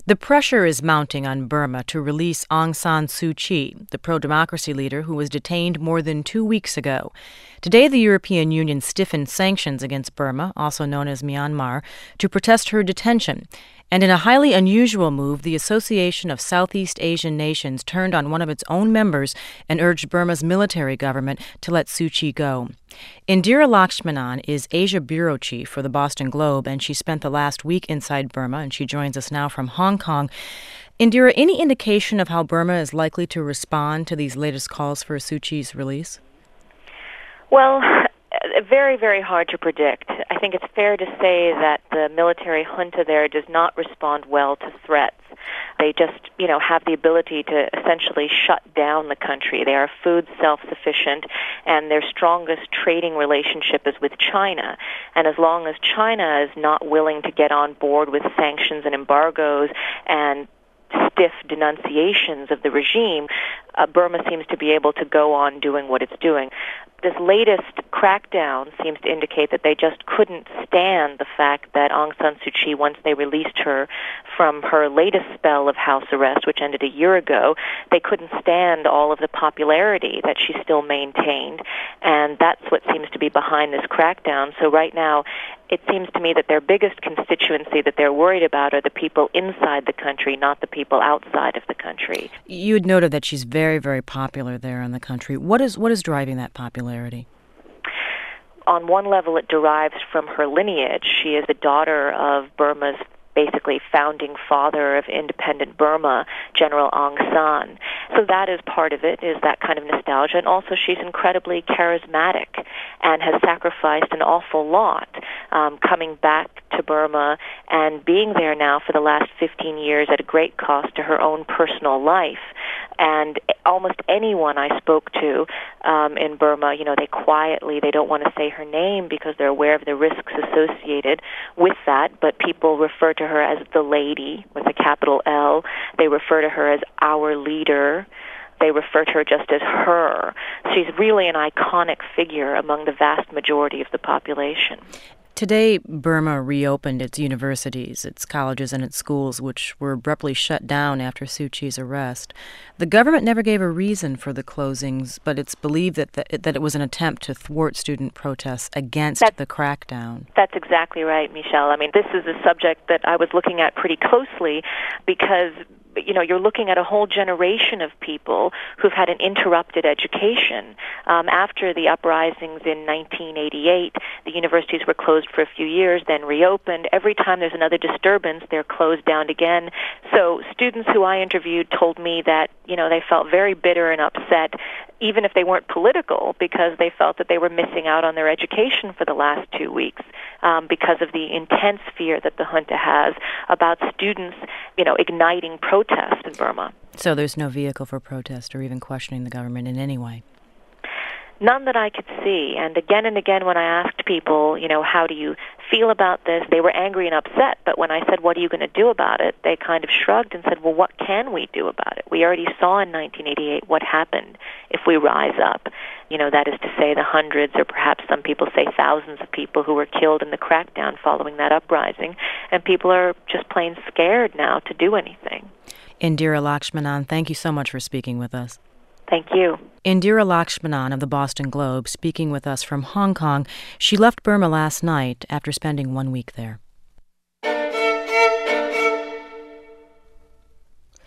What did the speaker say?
The pressure is mounting on Burma to release Aung San Suu Kyi, the pro-democracy leader who was detained more than 2 weeks ago. Today, the European Union stiffened sanctions against Burma, also known as Myanmar, to protest her detention. And in a highly unusual move, the Association of Southeast Asian Nations turned on one of its own members and urged Burma's military government to let Suu Kyi go. Indira Lakshmanan is Asia bureau chief for the Boston Globe, and she spent the last week inside Burma, and she joins us now from Hong Kong. Indira, any indication of how Burma is likely to respond to these latest calls for Suu Kyi's release? Well, very, very hard to predict. I think it's fair to say that the military junta there does not respond well to threats. They just, have the ability to essentially shut down the country. They are food self-sufficient, and their strongest trading relationship is with China. And as long as China is not willing to get on board with sanctions and embargoes and stiff denunciations of the regime, Burma seems to be able to go on doing what it's doing. This latest crackdown seems to indicate that they just couldn't stand the fact that Aung San Suu Kyi, once they released her from her latest spell of house arrest, which ended a year ago, they couldn't stand all of the popularity that she still maintained. And that's what seems to be behind this crackdown. So right now, it seems to me that their biggest constituency that they're worried about are the people inside the country, not the people outside of the country. You had noted that she's very, very popular there in the country. What is driving that popularity? On one level, it derives from her lineage. She is the daughter of Burma's basically founding father of independent Burma, General Aung San. So that is part of it, is that kind of nostalgia. And also she's incredibly charismatic and has sacrificed an awful lot coming back to Burma and being there now for the last 15 years at a great cost to her own personal life. And almost anyone I spoke to in Burma, they don't want to say her name because they're aware of the risks associated with that, but people refer to her as the lady with a capital L. They refer to her as our leader. They refer to her just as her. She's really an iconic figure among the vast majority of the population. Today, Burma reopened its universities, its colleges, and its schools, which were abruptly shut down after Suu Kyi's arrest. The government never gave a reason for the closings, but it's believed that it was an attempt to thwart student protests against the crackdown. That's exactly right, Michelle. I mean, this is a subject that I was looking at pretty closely because you're looking at a whole generation of people who've had an interrupted education. After the uprisings in 1988, the universities were closed for a few years, then reopened. Every time there's another disturbance, they're closed down again. So students who I interviewed told me that, they felt very bitter and upset, even if they weren't political, because they felt that they were missing out on their education for the last 2 weeks because of the intense fear that the junta has about students, igniting protest in Burma. So there's no vehicle for protest or even questioning the government in any way? None that I could see. And again, when I asked people, how do you feel about this, they were angry and upset. But when I said, what are you going to do about it, they kind of shrugged and said, well, what can we do about it? We already saw in 1988 what happened if we rise up. That is to say the hundreds or perhaps some people say thousands of people who were killed in the crackdown following that uprising. And people are just plain scared now to do anything. Indira Lakshmanan, thank you so much for speaking with us. Thank you. Indira Lakshmanan of the Boston Globe speaking with us from Hong Kong. She left Burma last night after spending 1 week there.